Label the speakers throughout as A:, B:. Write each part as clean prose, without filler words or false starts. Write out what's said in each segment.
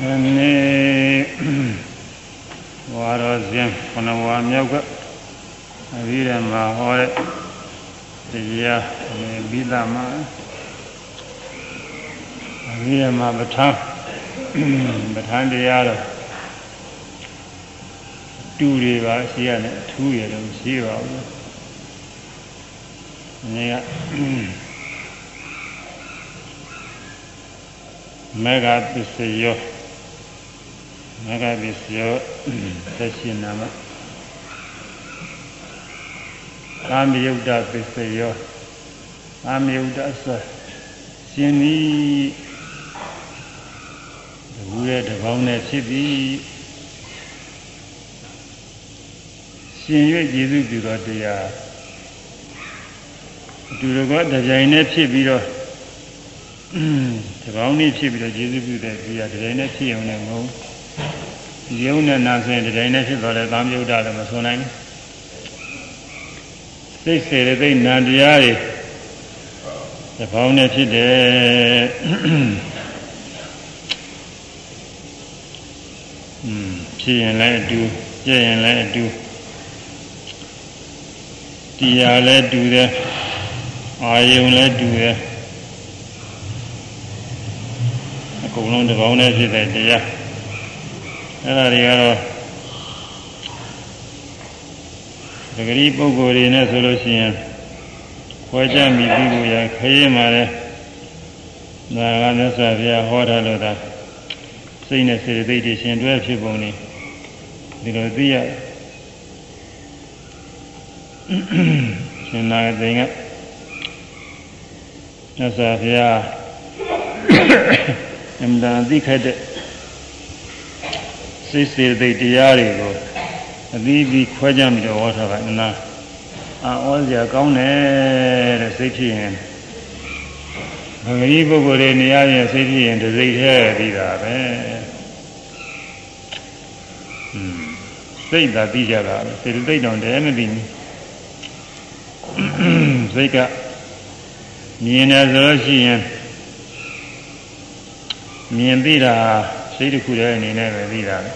A: Ne Warazim, Panawamyoga, Avira Mahore, Tia Bidama, Avira Mabata, behind the other 2 rivers here and 2 years, 0. Mega Pisayo Mega Pisayo Sessinama Amiuda Pisayo Amiuda Sini the weird Vone City Sinu Jizu got the do the god the Janet Chibiro. The only people that Jesus that we are the Dynasty on the moon. The owner now saying the Dynasty for the Bamboo Dada was on. They say that they Nandiari. The Faunati there. She and let do, Jay and let do. Tia let do that. I will let do that. Long the bonus is that the great Bogori in a solution. Wajan be people, Kayamare, Naranasavia, Horaloda, Saint a celebrated and 12 Shiboni, the Rodia Shinnaga Nasavia. And the Dicade Sister de Diario, the Quajam the water and all the account the city and the people in the area city and the late hair. Say that these are they don't do anything. They got me and as a Russian. Miendira, say the Kuda and never did that.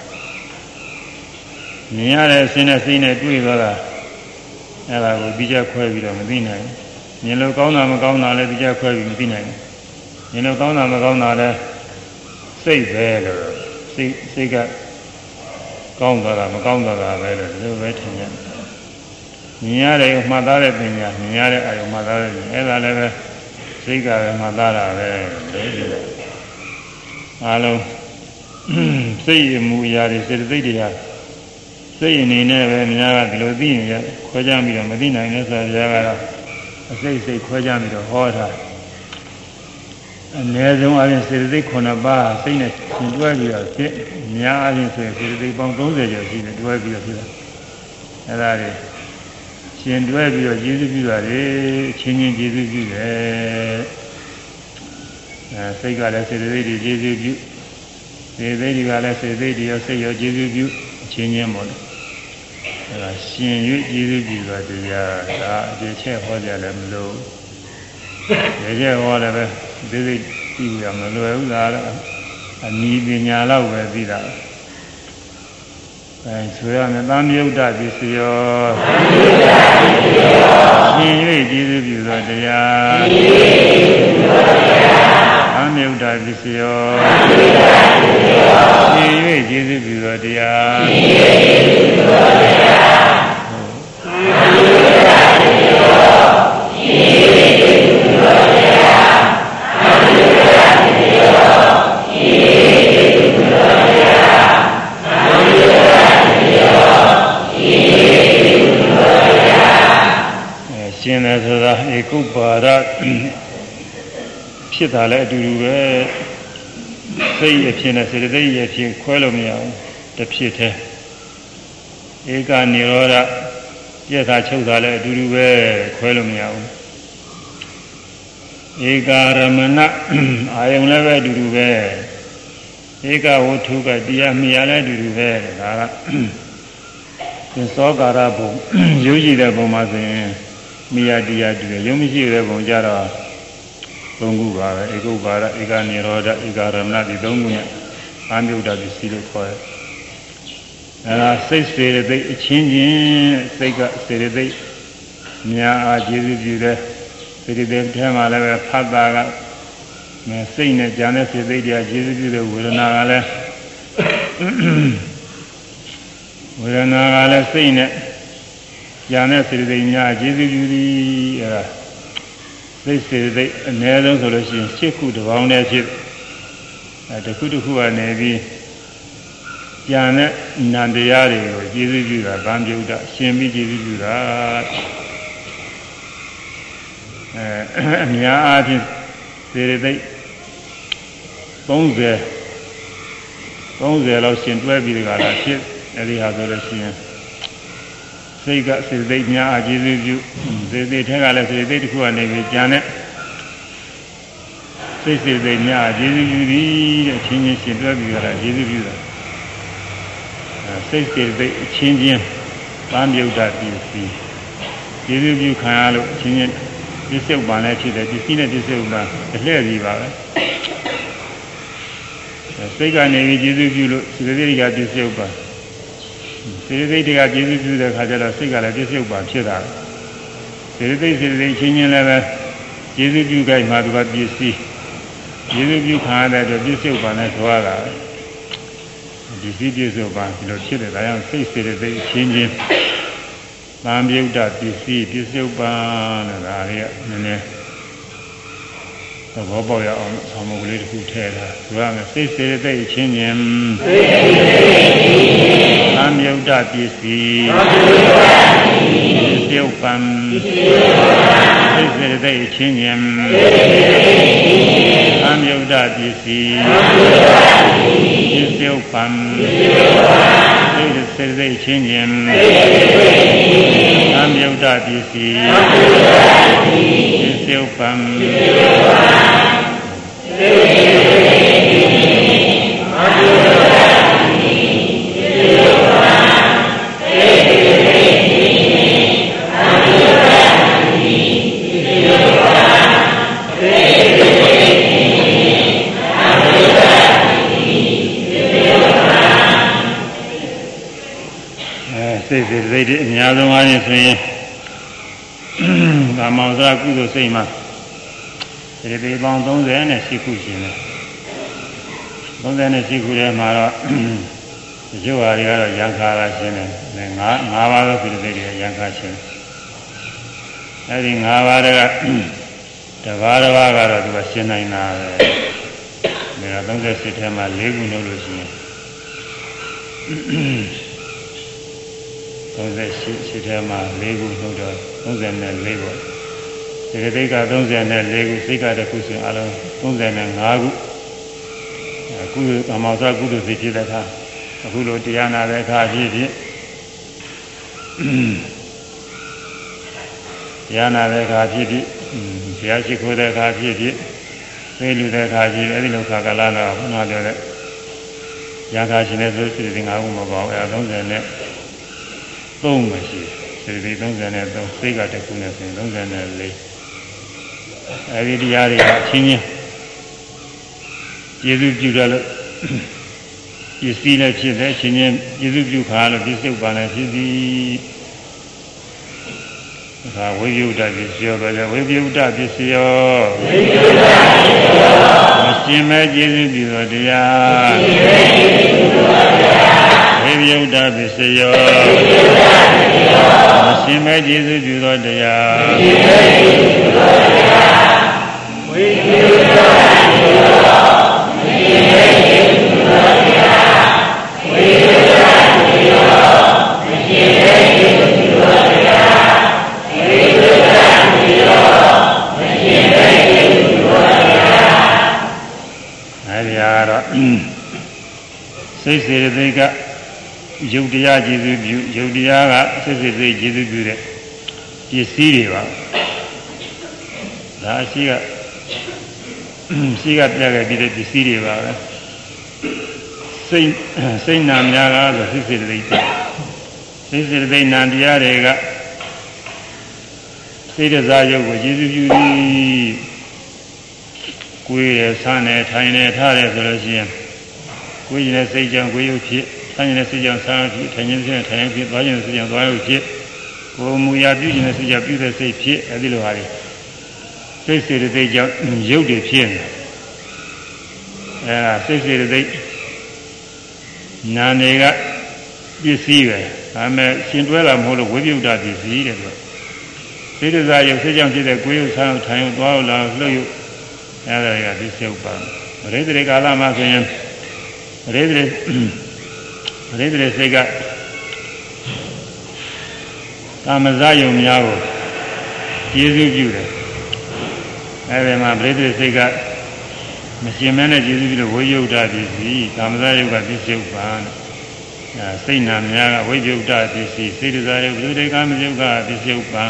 A: Niara Sena Sena Tuivala, Ella will be Jack Quavi on Medina. Yellow Gona Magona, let the Jack Quavi Medina. Yellow Gona Magona, say there, say got Gonda, Magona, little veteran. Niare of Madara Pina, Niare of Madara, Ella never, Siga Madara, Hello. Say Muyari said the idea. Say in never Nara Lodina, Quajami, Medina, and say Quajami the water. And there's no other said they Conaba, saying it in 12 years. Nya said they bound those years in 12 years. And that is, she and 12 years, Jesus, changing Jesus. Say God, I said, the lady, Jesus, the lady, God, I said, the lady, I say, your Jesus, change your mother. And I see you, Jesus, but the chair for the low. The chair, whatever, the people are low, and need in your love, where be that. And so I'm a Bamboo that is your Jesus, I'm your Davisio. Jesus, a good bar. Pitale do say if you say if you qualomia, the Pita Ega Nirora, yes, I chose I do qualomia Ega Ramana, I am never do well. Ega Wotuga, dear me, I do well. In Sogarabu, usually the Bomazin, Mia dia, you may see the Bonjara. Dongu bara, ego bara, ega niroda, ega ramna di dongu ya. ဘာမြုပ်တာပစ္စည်းလို့ခေါ်တယ်အဲဒါစိတ်စေတသိက်အချင်းချင်းစိတ်ကစေတသိက်များအားကျေစုပြုတဲ့စေတသိက်ထဲမှာလည်းဖတ်တာကစိတ်နဲ့ကြံတဲ့စေတသိက်တွေကကျေစုပြုတဲ့ဝေဒနာကလည်းဝေဒနာကလည်းစိတ်နဲ့ကြံတဲ့စေတသိက်များကျေစုပြုသည်အဲဒါစိတ်စေတသိက်အနည်းဆုံးဆိုလို့ရှိရင်7ခုတစ်ပေါင်းတည်းဖြစ်တစ်ခုတစ်ခုကနေပြီးကြံတဲ့နန္တရားတွေကိုကျေစုပြုတာဗံပြုတ်တာရှင်ပြီးကျေစုပြုတာအများအားဖြင့်စေတသိက်30လောက်ရှင်တွဲပြီးတကလားဖြစ်အဲဒီဟာဆိုလို့ရှိရင်စိတ်ကစေတသိက်များအားကျေစုပြုစေတသိက်ထက်ကလည်းစေတသိက်တစ်ခုကနေပြီးကြံတဲ့စိတ်စေတသိက်များကျေစုပြုသည်တဲ့ချင်းချင်းရှင်တွဲပြီးတာကျေစုပြုတာစိတ်စေတသိက်အချင်းချင်းပန်းမြုပ်တာပစ္စည်းကျေစုပြုခံရလို့အချင်းချင်းပစ္စုပန်လည်းဖြစ်တယ်ပစ္စည်းနဲ့ပစ္စုပန်အလှည့်ကြီးပါပဲစိတ်ကနေပြီးကျေစုပြုလို့စေတသိက်ကပစ္စုပန်စေတသိက်ကကျေစုပြုတဲ့ခါကျတော့စိတ်ကလည်းပစ္စုပန်ဖြစ်တာစေတသိက်ချင်းချင်းလည်းပဲကျေစုပြုကြမှာသူကပစ္စည်းကျေစုပြုခံရတဲ့အတွက်ပစ္စုပန်နဲ့ထွားတာဒီပစ္စုပန်ဒီလိုဖြစ်တယ်ဒါကြောင့်စိတ်စေတသိက်ချင်းချင်းသံမြုပ်တာပစ္စည်းပစ္စုပန်တဲ့ဒါလေးကနည်းနည်းသဘောပေါက်ရအောင်ဆောင်းမကလေးတစ်ခုထည့်တာသူကစိတ်စေတသိက်ချင်းချင်းသံမြုပ်တာပစ္စည်းပစ္စုပန်စိတ်စေတသိက်ချင်းချင်းသံမြုပ်တာပစ္စည်းပစ္စုပန်စိတ်စေတသိက်ချင်းချင်းသံမြုပ်တာပစ္စည်းပစ္စုပန်စိတ်စေတသိက်အများဆုံးအားဖြင့်ဆိုရင်ကာမောဇာကုသိုလ်စိတ်မှာစေတသိက်ပေါင်း38ခုရှိတယ်38ခုထဲမှာတော့ရုပ်ဟာတွေကတော့ယံခါရရှင်းတယ်၅ပါးသောစေတသိက်တွေယံခါရှင်းတယ်အဲဒီ၅ပါးတွေကတပါးကတော့သူကရှင်းနိုင်တာပဲဒါ38ထဲမှာ4ခုနှုတ်လို့ရှိရင်38ထဲမှာ4ခုနှုတ်တော့34ပေါ့စေတသိက်က34ခုစိတ်ကတစ်ခုဆိုရင်အလုံး35ခုအခုအမောဇကုသိုလ်စိတ်ဖြစ်တဲ့အခါအခုလိုတရားနာတဲ့အခါဖြစ်တရားနာတဲ့အခါဖြစ်ဘုရားရှိခိုးတဲ့အခါဖြစ်သိလူတဲ့အခါဖြစ်အဲဒီလိုခါကလာတော့ဘုရားပြောတဲ့ရာခါရှင်တဲ့ဆိုစေတသိက်5ခုမပေါ့အဲ30နဲ့3မရှိစေတသိက်33စိတ်ကတစ်ခုနဲ့ဆိုရင်34အဲဒီတရားတွေကအချင်းချင်းကျေစုပြုတယ်လို့ပစ္စည်းလည်းဖြစ်တယ်အချင်းချင်းကျေစုပြုခါလို့ပစ္စုပန်လည်းဖြစ်သည်ဒါဝိပယုဒ္ဓပစ္စယောပဲဝိပယုဒ္ဓပစ္စယောမရှင်မဲကျေစုပြုသောတရားဝိပယုဒ္ဓပစ္စယောမရှင်မဲကျေစုပြုသောတရားဝိပယုဒ္ဓပစ္စယောမရှင်မဲကျေစုပြုသောတရားဝိပယုဒ္ဓပစ္စယောမရှင်မဲကျေစုပြုသောတရားဝိပယုဒ္ဓပစ္စယောမရှင်မဲကျေစုပြုသောတရားအဲဒီကတော့စိတ်စေတသိက်ကယုတ်တရားကျေစုပြုယုတ်တရားကစိတ်စေတသိက်ကျေစုပြုတဲ့ပစ္စည်းတွေပါဒါရှိကပြခဲ့ပြီးတဲ့ပစ္စည်းတွေပါပဲစိတ်နာများကဆိုစိတ်စေတသိက်စိတ်စေတသိက်နာတရားတွေကစိတ်တစားရုပ်ကိုကျေစုပြုပြီးကိုယ်ရဆန်းနေထိုင်နေထားတယ်ဆိုလို့ရှိရင်ကိုယ်ရင်နဲ့စိတ်ကြောင့်ကိုယ်ရုပ်ဖြစ်ဆန်းရင်နဲ့စိတ်ကြောင့်ဆန်းရုပ်ဖြစ်ထိုင်ခြင်းဖြင့်ထိုင်ရုပ်ဖြစ်သွားခြင်းနဲ့စိတ်ကြောင့်သွားရုပ်ဖြစ်ကိုယ်မူရာပြုခြင်းနဲ့စိတ်ကြောင့်ပြုတဲ့စိတ်ဖြစ်အဲဒီလိုဟာတွေစိတ်စေတသိက်ကြောင့်ရုပ်တွေဖြစ်နေစိတ်စေတသိက်နာနေကပစ္စည်းပဲဒါပေမဲ့ရှင်တွဲတာမဟုတ်လို့ဝိပယုဒ္ဓပစ္စည်းတဲ့သူစိတ္တဇာယုတ်စိတ်ကြောင့်ဖြစ်တဲ့ကိုယ်ရုပ်ဆန်းရုပ်ထိုင်ရုပ်သွားရုပ်လာလှုပ်ရုပ်အဲဒါတွေကပစ္စည်းဥပါပရိသေကာလမှာဆိုရင်ပရိသေစိတ်ကကာမဇာယုံများကိုကျေစုပြုတယ်အဲဒီမှာပရိသေစိတ်ကမရှင်မဲနဲ့ကျေစုပြုလို့ဝိယုဒ္ဓပစ္စည်းကာမဇာယုတ်ကပစ္စည်းဥပါစိတ်နာများကဝိယုဒ္ဓပစ္စည်းစိတ္တဇာယုတ်ပရိသေကာမဇာယုတ်ကပစ္စည်းဥပါ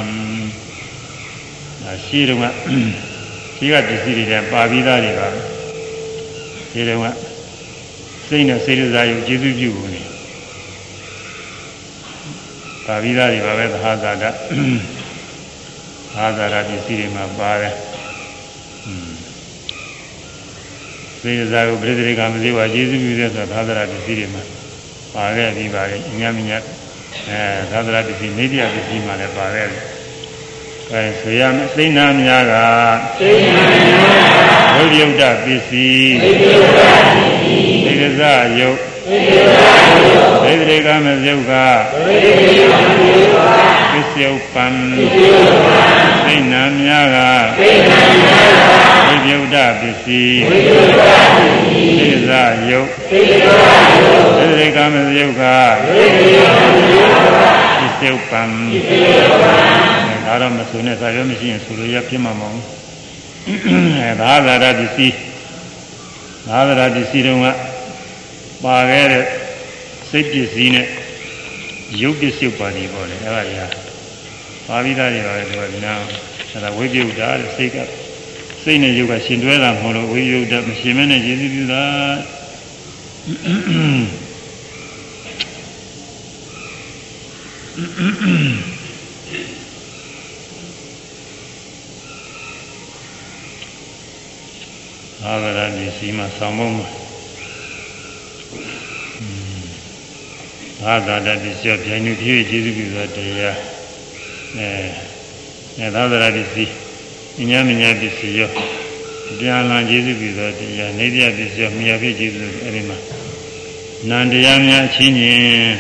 A: ရှိတော့ကရှိကပစ္စည်းတွေပါပြီးသားတွေပါရှိတော့ကစိတ်နဲ့စိတ္တဇာယုတ်ကျေစုပြုနေပါပြီးသားတွေပါပဲသဟာဇာတဟာဇာတပစ္စည်းတွေမှာပါတယ်စိတ္တဇာယုတ်ပရိသေကာမဇာယုတ်ကျေစုပြုတဲ့ဆိုတာသဟာဇာတပစ္စည်းတွေမှာပါခဲ့ပြီးပါတယ်ညမညသာသနာပစ္စည်းနေတရားပစ္စည်းမှာလည်းပါခဲ့တယ်အဲဆိုရမယ်စိတ်နာများကဝိပယုဒ္ဓပစ္စည်းစိတ္တဇာယုတ်စိတ္တေကာမဇုတ်ကပစ္စယုပံစိတ်နာများကဝိပယုဒ္ဓပစ္စည်းစိတ္တဇာယုတ်စိတ္တေကာမဇုတ်ကပစ္စယုပံဒါတော့မဆိုနဲ့သာရောမရှိရင်ဆိုလို့ရဖြစ်မှာမဟုတ်ဘူးသာသာရပစ္စည်းသာသာရပစ္စည်းတုန်းကပါခဲ့တဲ့စိတ်ပစ္စည်းနဲ့ရုပ်ပစ္စည်းပါနေပေါ့လေအဲ့ဒါကြီးပါပြီးသားတွေပါလေဒီနာအဲ့ဒါဝိပယုဒ္ဓတဲ့စိတ်ကစိတ်နဲ့ရုပ်ကရှင်တွဲတာမဟုတ်လို့ဝိပယုဒ္ဓမရှင်မဲနဲ့ယေရှုပြုတာအာဂရပစ္စည်းမှာဆောင်းမုံမှာသာသာတပစ္စည်းပြိုင်နေပြည့်ကျေစုပြုသောတရားသာသာတပစ္စည်းဉာဏ်ဉာဏ်ပစ္စည်းရောပြန်လာကျေစုပြုသောတရားနေတရားပစ္စည်းရောမြာပြည့်ကျေစုပြုအဲဒီမှာနန္တရားများအချင်းချင်း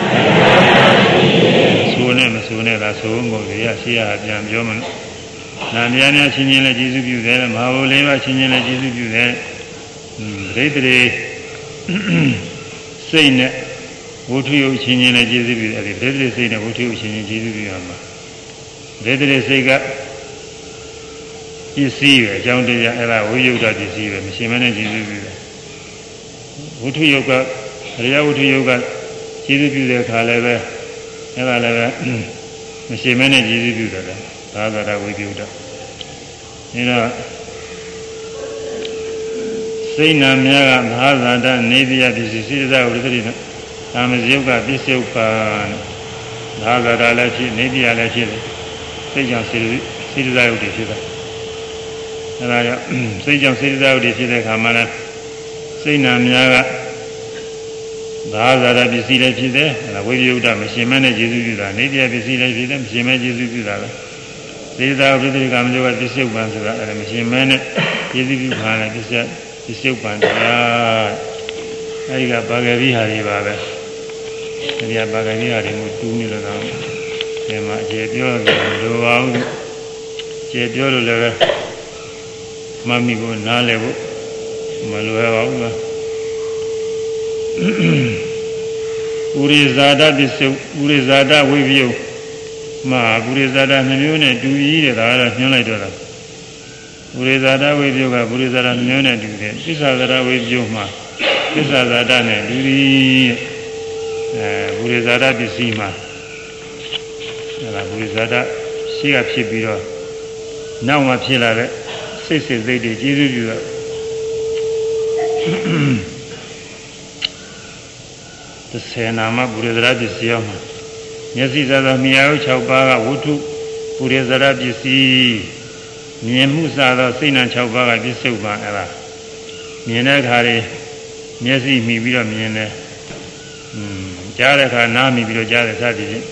A: ဆိုနဲ့မဆိုနဲ့သာဆိုမို့ရရှိရပြန်ပြောမလို့နန္တရားများချင်းချင်းလည်းကျေစုပြုတယ်မဟာဘုလေးပါချင်းချင်းလည်းကျေစုပြုတယ်ဒိဋ္ဌိစိတ်နဲ့ဝဋ္ထုယုတ်ချင်းချင်းလည်းကျေစုပြုတယ်အဲဒီဒိဋ္ဌိစိတ်နဲ့ဝဋ္ထုယုတ်ချင်းချင်းကျေစုပြုရမှာဒိဋ္ဌိစိတ်ကပစ္စည်းပဲအကြောင်းတရားအဲ့ဒါဝိယုဒ္ဓပစ္စည်းပဲမရှင်မနဲ့ကျေစုပြုတယ်ဝဋ္ထုယုတ်ကအရိယဝဋ္ထုယုတ်ကကျေစုပြုတဲ့အခါလည်းပဲအဲ့ဒါလည်းပဲမရှင်မနဲ့ကျေစုပြုတယ်သာသနာဝိပယုဒ္ဓဒါတော့စိတ်နာများကမဟာဇာတနေတရားပစ္စည်းစိတ္တဝိပရိသကာမဇယုတ်ကပစ္စယုပ္ပါသာဇာတလည်းဖြစ်နေတရားလည်းဖြစ်တယ်စိတ်ကြောင့်စိတ္တယုတ်တွေဖြစ်တာအဲဒါကြောင့်စိတ်ကြောင့်စိတ္တယုတ်တွေဖြစ်တဲ့အခါမှာလည်းစိတ်နာများကသာဇာတပစ္စည်းလည်းဖြစ်တယ်အဲဒါဝိပယုဒ္ဓမရှင်မနဲ့ကျေစုပြုတာနေတရားပစ္စည်းလည်းဖြစ်တယ်မရှင်မကျေစုပြုတာလည်းသေသာပရိသေကာမဇုတ်ကပစ္စယုပ္ပံဆိုတာအဲဒါမရှင်မနဲ့ကျေစုပြုခါလည်းပစ္စယုပ္ပံတရားအဲဒီကပါဂရိဟာတွေပါပဲဒီကပါဂရိဟာတွေကိုတူးနေလို့တော့ဒီမှာအခြေပြောတယ်လိုပါဘူးခြေပြောလို့လည်းမမီကိုနားလဲဖို့မလွယ်ပါဘူးလားဥရိဇာတပစ္စယဥရိဇာတဝိပယုမှာဥရိဇာတနှမျိုးနဲ့တူကြီးတဲ့ဒါကတော့ညွှန်းလိုက်တော့တာဥရိဇာတဝိပယုကဥရိဇာတနှမျိုးနဲ့တူတယ်သစ္စာဇာတဝိပယုမှာသစ္စာဇာတနဲ့တူကြီးဥရိဇာတပစ္စည်းမှာအဲဒါဥရိဇာတရှိကဖြစ်ပြီးတော့နောက်မှဖြစ်လာတဲ့စိတ်တွေကျေးဇူးပြုတော့30နာမပုရိသရပစ္စည်းမှာမျက်စိသာသာမြာယု6ပါးကဝတ္ထုပုရိသရပစ္စည်းမြင်မှုစသောစိတ်နှံ6ပါးကပစ္စုပန်အဲ့ဒါမြင်တဲ့အခါတွေမျက်စိမိပြီးတော့မြင်တယ်ကြားတဲ့အခါနားမိပြီးတော့ကြားတယ်စသည်ဖြင့်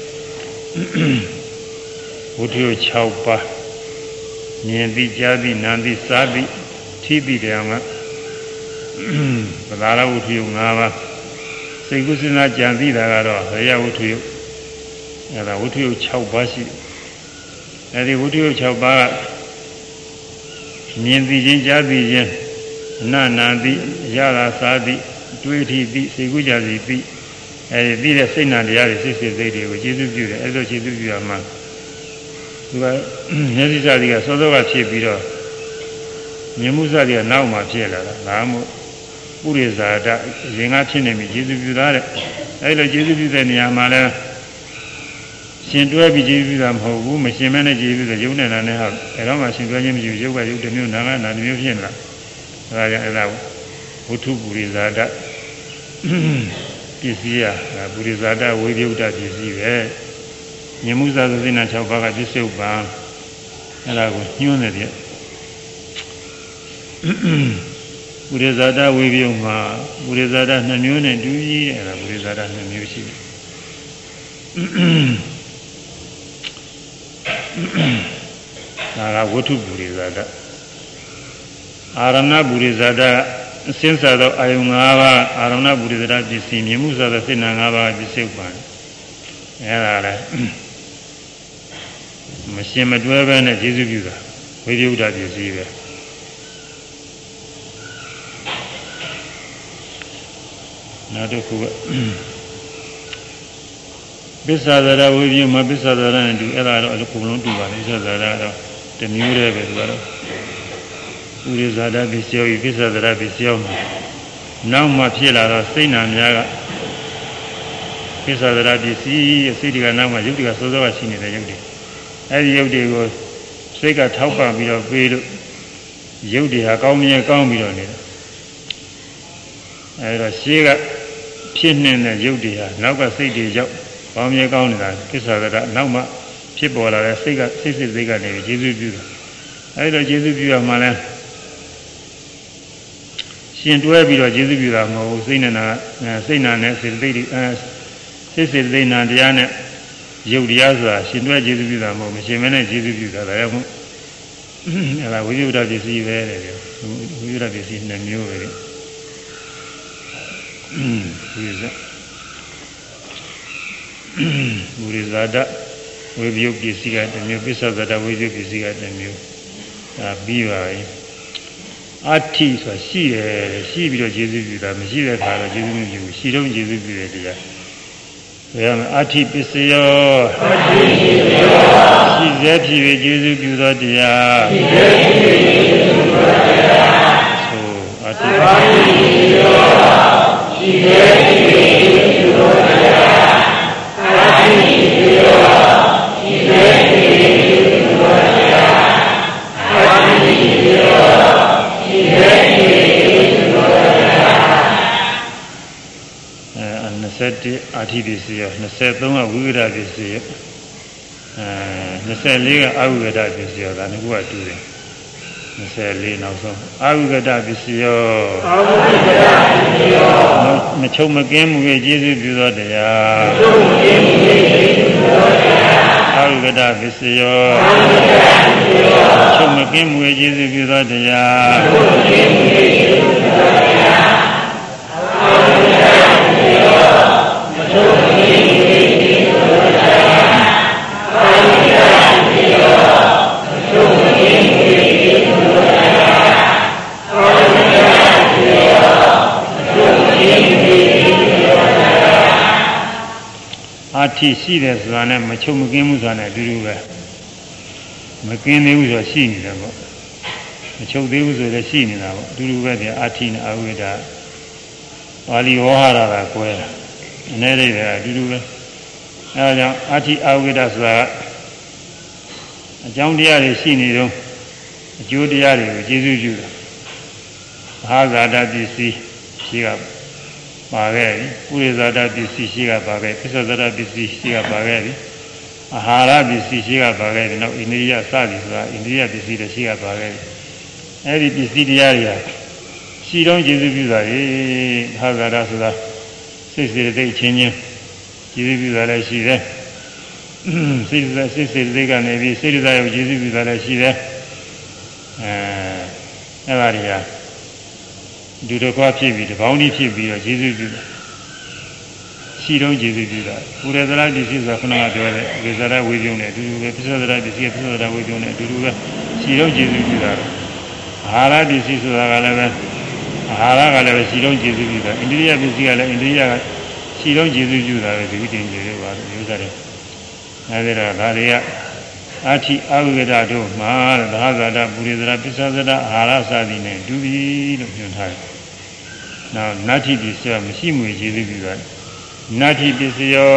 A: ဝတ္ထု6ပါးမြင်ပြီးကြားပြီးနားပြီးစားပြီးထိပြီးတယ်အောင်ကပဒါရဝတ္ထု5ပါးစိတ်ကုစဉ်းစားကြံသိတာကတော့ဟရဝတ္ထုအဲ့ဒါဝတ္ထု6ပါးရှိအဲဒီဝတ္ထု6ပါးကမြင်သိခြင်းကြားသိခြင်းနာသိရတာစားသိတွေးထိသိစိတ်ကူးကြစီသိအဲဒီသိတဲ့စိတ်နာတရားတွေစိတ်စိတ်တွေကိုကျေစုပြုတယ်အဲလိုကျေစုပြုရမှာသူကမျက်စိစသည်ကစောစောကဖြစ်ပြီးတော့မြင်မှုစသည်ကနောက်မှဖြစ်လာတာဒါမှမဟုတ်ပုရိဇာတရင်ကဖြစ်နေပြီကျေစုပြုတာတဲ့အဲလိုကျေစုပြုတဲ့နေရာမှာလဲရှင်တွဲပြီးကျေးဇူးတာမဟုတ်ဘူးမရှင်မဲနဲ့ကျေးဇူးတယ်ရုပ်နဲ့နာနဲ့ဟာအဲတော့မှရှင်တွဲခြင်းမရှိဘူးရုပ်ကရုပ်တစ်မျိုးနာကနာတစ်မျိုးဖြစ်လာဒါကြောင့်အဲဒါဝတ္ထုပုရိဇာတပစ္စည်းရပုရိဇာတဝိပယုတ္တပစ္စည်းပဲမြင်မှုစားသစိနာ6ပါးကပစ္စုပန်အဲဒါကိုညွှန်းတယ်ပြပုရိဇာတဝိပယုမှာပုရိဇာတ2မျိုးနဲ့တူကြီးတဲ့အဲဒါပုရိဇာတ2မျိုးရှိတယ်ဒါကဝတ္ထုပုရိဇာတအာရဏပုရိဇာတအစင်းစားသောအာယုံ5ပါးအာရဏပုရိဇာတပစ္စည်းမြင်မှုစားသောစိတ်နာ5ပါးပစ္စုပန်အဲဒါလည်းမရှင်မတွဲပဲနဲ့ကျေစုပြုတာဝိပယုတ္တပစ္စည်းပဲနောက်တစ်ခုကပစ္ဆာဇာဝိပယုမပစ္ဆာဇာနဲ့တူအဲ့ဒါတော့အကုန်လုံးတူပါလေပစ္ဆာဇာကတော့တမျိုးတည်းပဲသူကတော့ဥရိဇာတပစ္စယောဤပစ္ဆာဇာပစ္စယောနောက်မှဖြစ်လာတော့စိတ်နာများကပစ္ဆာဇာပစ္စည်းစိတ်တွေကနောက်မှယုတ်တွေကစောစောကရှိနေတဲ့ယုတ်တွေအဲ့ဒီယုတ်တွေကိုစိတ်ကထောက်ပံ့ပြီးတော့ပေးလို့ယုတ်တွေဟာကောင်းမြဲကောင်းပြီးတော့နေတယ်အဲ့တော့ရှေးကဖြစ်နေတဲ့ယုတ်တွေဟာနောက်ကစိတ်တွေရောက်ကောင်းမြဲကောင်းနေတာပစ္ဆာဇာနောက်မှဖြစ်ပေါ်လာတဲ့စိတ်ကစိတ်စိတ်ကနေကျေစုပြုတယ်အဲဒီတော့ကျေစုပြုရမှလည်းရှင်တွဲပြီးတော့ကျေစုပြုတာမဟုတ်ဘူးစိတ်နဲ့စေတသိက်တွေစိတ်စေတသိက်နာတရားနဲ့ရုပ်တရားဆိုတာရှင်တွဲကျေစုပြုတာမဟုတ်မရှင်မနဲ့ကျေစုပြုတာဒါကြောင့်မို့အဲဒါဝိပယုတ္တပစ္စည်းပဲတဲ့ဝိပယုတ္တပစ္စည်း2မျိုးပဲဒီစမူရိဇာတဝိပယုပစ္စည်းကတစ်မျိုးပစ္ဆဇာတဝိပယုပစ္စည်းကတစ်မျိုးဒါပြီးပါပြီအဋ္ဌိဆိုတာရှိတယ်ရှိပြီးတော့ကျေစုပြုတာမရှိတဲ့အခါတော့ကျေစုမပြုဘူးရှိတော့ကျေစုပြုတယ်တရားဘယ်မှာအဋ္ဌိပစ္စယောရှိစေဖြစ်ပြီးကျေစုပြုသောတရားရှိစေဖြစ်ပြီးကျေစုပြုသောတရားဆိုအဋ္ဌိပစ္စယောရှိစေဖြစ်ပြီးကျေစုပြုသောတရားအဋ္ဌိပစ္စယောရှိစေဖြစ်ပြီးကျေစုပြုသောတရားအဋ္ဌိပစ္စယောရှိစေဖြစ်ပြီးကျေစုပြုသောတရား21အာဋ္ဌိပစ္စယော23ကဝိဝိဒပစ္စယော24ကအဝိဝိဒပစ္စယောဒါနှစ်ခုကတူတယ်24နောက်ဆုံးအဝိဝိဒပစ္စယောမချုပ်မကင်းမှုရဲ့ကျေးဇူးပြုသောတရားအဝိဝိဒပစ္စယောချုပ်မကင်းမှုရဲ့ကျေးဇူးပြုသောတရားအဋ္ဌိရှိတယ်ဆိုတာနဲ့မချုပ်မကင်းမှုဆိုတာနဲ့အတူတူပဲမကင်းသေးဘူးဆိုတော့ရှိနေတယ်ပေါ့မချုပ်သေးဘူးဆိုတော့ရှိနေတာပေါ့အတူတူပဲဒီအဋ္ဌိနဲ့အဝိဒ္ဓပါဠိဝါဟာရတာကွဲတာအနေနဲ့ပဲအတူတူပဲအဲဒါကြောင့်အဋ္ဌိအဝိဒ္ဓဆိုတာအကြောင်းတရားတွေရှိနေတော့အကျိုးတရားတွေကိုကျေစုပြုတာအာဇာတပစ္စည်းရှိကပါခဲ့ပြီပုရိဇာတပစ္စည်းရှိကပါခဲ့ပစ္ဆဇာတပစ္စည်းရှိကပါခဲ့ပြီအာဟာရပစ္စည်းရှိကပါခဲ့ပြီနောက်ဣန္ဒြိယစသည်ဆိုတာဣန္ဒြိယပစ္စည်းတွေရှိကပါခဲ့ပြီအဲဒီပစ္စည်းတရားတွေကရှရှိတော့ကျေစုပြုတာရေဟာဇာတာဆိုတာစိတ်စေတသိက်ချင်းချင်းကျေစုပြုတာလည်းရှိတယ်စိတ်စေတသိက်ကနေပြီးစိတ်ဓာတ်ရောကျေစုပြုတာလည်းရှိတယ်အဲ့ဒါတွေကဒုက္ခဖြစ်ပြီးတပေါင်းကြီးဖြစ်ပြီးတော့ကျေစုပြုတာရှိတော့ကျေစုပြုတာပုရဇရာပစ္စည်းဆိုတာခုနကပြောတဲ့ဝိဇာရဝေပြုံးနဲ့အတူတူပဲပစ္စဇရာပစ္စည်းပစ္စဇရာဝေပြုံးနဲ့အတူတူပဲရှိတော့ကျေစုပြုတာအာဟာရပစ္စည်းဆိုတာကလည်းပဲအာဟာရကလည်းပဲရှိတော့ကျေစုပြုတာအိန္ဒိယပစ္စည်းကလည်းအိန္ဒိယကရှိတော့ကျေစုပြုတာပဲဒီတင်ကျေတွေပါလို့ဥစ္စာတွေအဲဒီတော့ဒါတွေကအဋ္ဌိအဝိကတတို့မှာတဲ့သဟဇာတပုရိသရာပစ္စဇရာအာဟာရစသည်နဲ့တူပြီလို့ပြောထားတယ်။နောက်နတ္ထိပစ္စယမရှိမွေကျေစုပြုတာနတ္ထိပစ္စယော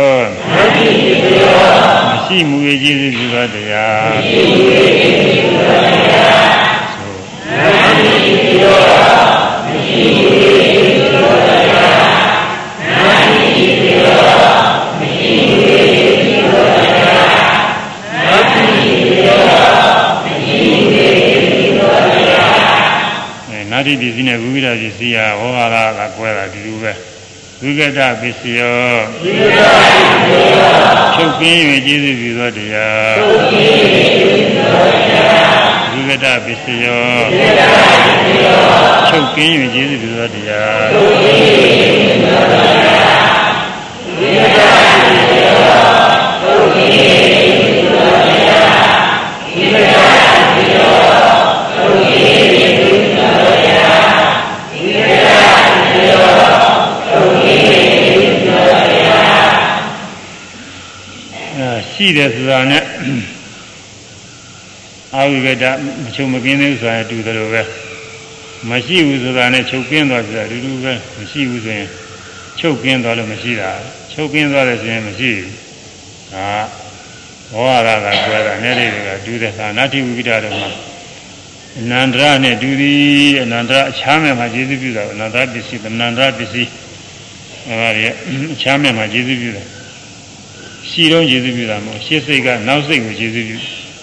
A: မရှိမူရဲ့ကျေးဇူးပြုသောတရားမရှိမူရဲ့ကျေးဇူးပြုသောတရားနတ္ထိပစ္စယောမရှိမူရဲ့ကျေးဇူးပြုသောတရားနတ္ထိပစ္စယောမရှိမူရဲ့ကျေးဇူးပြုသောတရားနတ္ထိပစ္စယောမရှိမူရဲ့ကျေးဇူးပြုသောတရားနတ္ထိပစ္စည်းနဲ့ဝိဝိဒပစ္စည်းဟာဟောဟာရကကွဲတာဒီလိုပဲဝိကတပစ္စယောချုပ်ကင်း၍ကျေးဇူးပြုသောတရားဝိကတပစ္စယောချုပ်ကင်း၍ကျေးဇူးပြုသောတရားဝိကတပစ္စယောချုပ်ကင်း၍ကျေးဇူးပြုသောတရားဝိကတပစ္စယောချုပ်ကင်း၍ကျေးဇူးပြုသောတရားဝိကတပစ္စယောချုပ်ကင်း၍ကျေးဇူးပြုသောတရားရှိတယ်ဆိုတာနဲ့အာဝိကတမချုပ်မကင်းသေးဘူးဆိုတာတူတယ်လို့ပဲမရှိဘူးဆိုတာနဲ့ချုပ်ကင်းသွားဆိုတာအတူတူပဲမရှိဘူးဆိုရင်ချုပ်ကင်းသွားလို့မရှိတာချုပ်ကင်းသွားတယ်ဆိုရင်မရှိဘူးဒါဘောရကကွဲတာနဲ့တွေကတူတယ်သာနာတိဝိကတတော့မှာအနန္တရနဲ့တူသည်အနန္တရအချမ်းမဲ့မှာကျေးဇူးပြုတာအနန္တရပစ္စည်းသမန္တရပစ္စည်းအဲဒါတွေအချမ်းမဲ့မှာကျေးဇူးပြုတာရှိတော့ကျေးဇူးပြုတာမဟုတ်ရှေ့စိတ်ကနောက်စိတ်ကိုကျေးဇူးပြု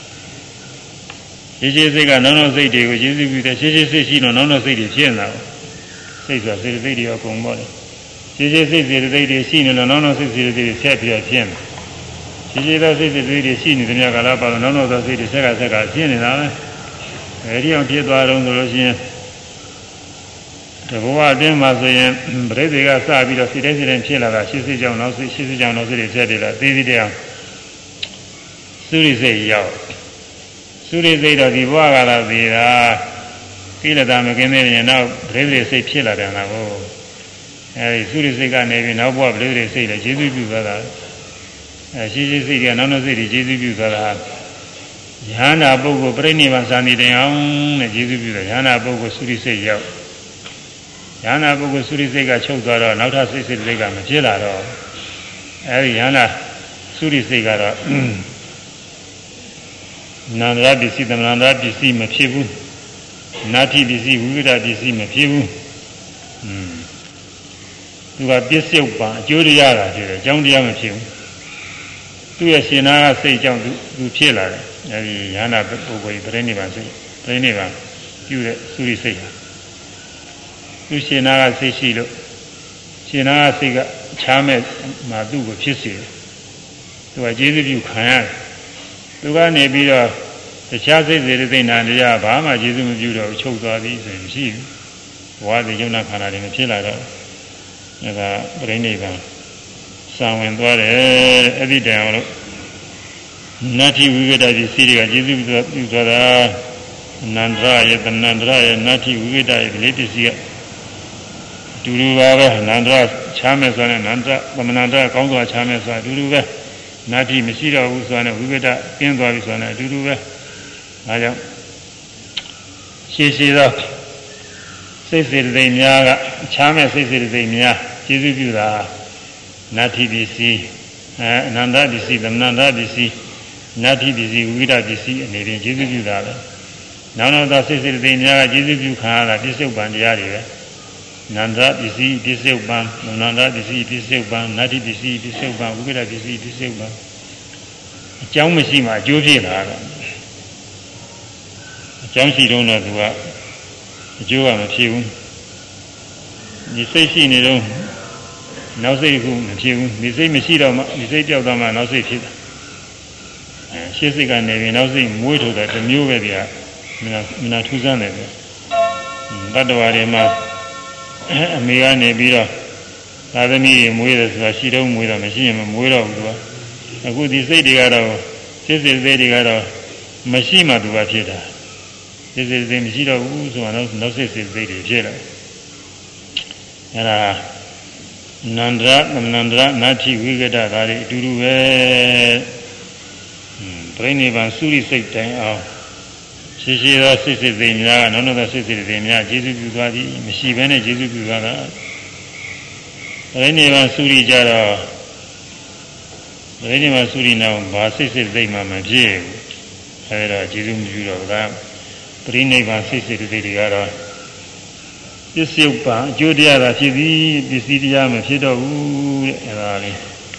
A: ရှေ့စိတ်ကနောက်စိတ်တွေကိုကျေးဇူးပြုတယ်ရှေ့စိတ်ရှိတော့နောက်စိတ်တွေဖြစ်နေတာစိတ်ဆိုတာစေတသိက်တွေအကုန်ပေါ့လေရှေ့စိတ်စေတသိက်တွေရှိနေလို့နောက်စိတ်စေတသိက်တွေဆက်ပြီးဖြစ်နေရှေ့သောစိတ်စေတသိက်တွေရှိနေတဲ့မြတ်ကလာပါလို့နောက်သောစိတ်တွေဆက်ကဖြစ်နေတာပဲအဲဒီအောင်ဖြစ်သွားတော့ဆိုလို့ရှိရင်တဘောအတွင်းမှာဆိုရင်ပရိသေကစပြီးတော့စိတ်တိုင်းဖြစ်လာတာရှေ့စိတ်ကြောင့်နောက်စိတ်ရှေ့စိတ်ကြောင့်နောက်စိတ်တွေဆက်တယ်လားသိသိတရားသုရိစိတ်ရောက်သုရိစိတ်တော့ဒီဘဝကလာသေးတာကိလေသာမကင်းသေးရင်နောက်ပရိသေစိတ်ဖြစ်လာတယ်လားကိုအဲဒီသုရိစိတ်ကနေပြီးနောက်ဘဝပရိသေစိတ်လည်းကျေးဇူးပြုသွားတာရှေ့စိတ်ကနောက်စိတ်တွေကျေးဇူးပြုသွားတာယဟန္တာပုဂ္ဂိုလ်ပြိဋိဘံသာနေတယ်အောင်နဲ့ကျေးဇူးပြုတယ်ယဟန္တာပုဂ္ဂိုလ်သုရိစိတ်ရောက်ယန္နာပုဂ္ဂိုလ်သုရိစိတ်ကချုပ်သွားတော့နောက်ထပ်စိတ်ကမဖြစ်လာတော့အဲဒီယန္နာသုရိစိတ်ကတော့နန္ဒရာပစ္စည်းသမန္တရာပစ္စည်းမဖြစ်ဘူးနာတိပစ္စည်းဝိဝိဒပစ္စည်းမဖြစ်ဘူးသူကပစ္စုပန်အကျိုးတရားတာဖြစ်တယ်အကြောင်းတရားမဖြစ်ဘူးသူရဲ့ရှင်နာကစိတ်ကြောင့်သူဖြစ်လာတယ်အဲဒီယန္နာပုဂ္ဂိုလ်ပြိဋိဘံစိတ်ပြိဋိဘံပြုတဲ့သုရိစိတ်ဟာသူရှင်နာကစိတ်ရှိလို့ရှင်နာကစိတ်ကချားမဲ့မှာသူ့ကိုဖြစ်စေတယ်သူကကျေးဇူးပြုခံရတယ်သူကနေပြီးတော့တခြားစိတ်စေတသိက်နာတရားဘာမှကျေးဇူးမပြုတော့ချုပ်သွားပြီဆိုရင်မရှိဘူးဘဝတည်ယုံနာခန္ဓာတွေမဖြစ်လာတော့ဒါကပြိဋိဘံစံဝင်သွားတယ်အဲ့ဒီတန်အောင်လို့နတ္ထိဝိကတပစ္စည်းတွေကကျေးဇူးပြုသွားတာနန္ဒရရဲ့တဏ္ဍရရဲ့နတ္ထိဝိကတရဲ့လေးပစ္စည်းကတူတူပါပဲနန္ဒရချားမယ်ဆိုရင်နန္ဒရသမဏန္ဒရကောင်းစွာချားမယ်ဆိုတာတူတူပဲနာတိမရှိတော့ဘူးဆိုရင်ဝိကတကျင်းသွားပြီဆိုရင်အတူတူပဲဒါကြောင့်ရှည်ရှည်သောစိတ်စေတသိက်များကချားမဲ့စိတ်စေတသိက်များကျေးဇူးပြုတာနာတိပစ္စည်းအနန္တပစ္စည်းသမဏန္ဒပစ္စည်းနာတိပစ္စည်းဝိကတပစ္စည်းအနေဖြင့်ကျေးဇူးပြုတာပဲနောက်သောစိတ်စေတသိက်များကကျေးဇူးပြုခံရတာပြစ္ဆုတ်ပံတရားတွေပဲနန္ဒပစ္စည်းပြစ္ဆုတ်ပံနန္ဒပစ္စည်းပြစ္ဆုတ်ပံနာတိပစ္စည်းပြစ္ဆုတ်ပံဝိကတပစ္စည်းပြစ္ဆုတ်ပံအကြောင်းမရှိမှအကျိုးဖြစ်လာတာအကြောင်းရှိတော့သူကအကျိုးကမဖြစ်ဘူးဒီစိတ်ရှိနေတော့နောက်စိတ်ကမဖြစ်ဘူးဒီစိတ်မရှိတော့မှဒီစိတ်ပြောက်သွားမှနောက်စိတ်ဖြစ်တာရှေ့စိတ်ကနေပြီးနောက်စိတ်မွေးထုတ်တာတစ်မျိုးပဲဒီကမနာထူးဆန်းတယ်ဗျတတ္တဝါတွေမှာအမေကနေပြီးတော့သာသမီမွေးတယ်ဆိုတာရှိတော့မွေးတော့မရှိရင်မမွေးတော့ဘူးသူကအခုဒီစိတ်တွေကတော့စိတ်စိတ်တွေကတော့မရှိမှသူကဖြစ်တာစိတ်စိတ်မရှိတော့ဘူးဆိုတော့နောက်စိတ်စိတ်တွေဖြစ်လာအဲ့ဒါနန္ဒရနန္ဒရနာတိဝိကတဒါတွေအတူတူပဲပြိဋိဘံသုရိစိတ်တိုင်အောင်ရှိရှိသောစိတ်စိတ်တွေများကနောက်သောစိတ်စိတ်တွေများကျေစုပြုသွားသည်မရှိဘဲနဲ့ကျေစုပြုသွားတာပြိဋိဘံသုရိကြတော့ပြိဋိဘံသုရိနောက်ဘာစိတ်စိတ်တွေမှမဖြစ်ဘူးအဲဒါကျေစုမပြုတော့ဘူးကပြိဋိဘံစိတ်စိတ်တွေကတော့ပစ္စယုပ္ပံအကျိုးတရားသာဖြစ်သည်ပစ္စည်းတရားမဖြစ်တော့ဘူးတဲ့အဲဒါလေး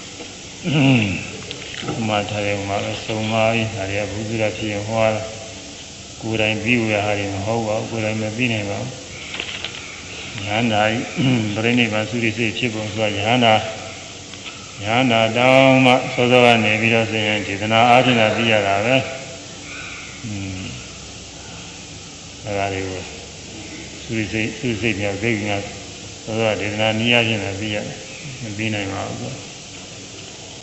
A: မှာထားတယ်မှာပဲသုံးပါးကြီးဒါတွေကဘုရားဖြစ်ရင်ဟောတာကိုယ်တိုင်ပြီးဝရဟာတွေမဟုတ်ပါဘူးကိုယ်တိုင်မပြီးနိုင်ပါဘူးဉာဏ်သာပြိဋိဘံသုရိစိတ်ဖြစ်ပုံဆိုတာဉာဏ်သာတောင်းမှစောစောကနေပြီးတော့ဆိုရင်ဒေသနာအားဖြင့်သိရတာပဲအဲဒါတွေကိုသုရိစိတ်မြောက်သိက္ခာသောဒေသနာနည်းအားဖြင့်သိရတယ်မပြီးနိုင်ပါဘူး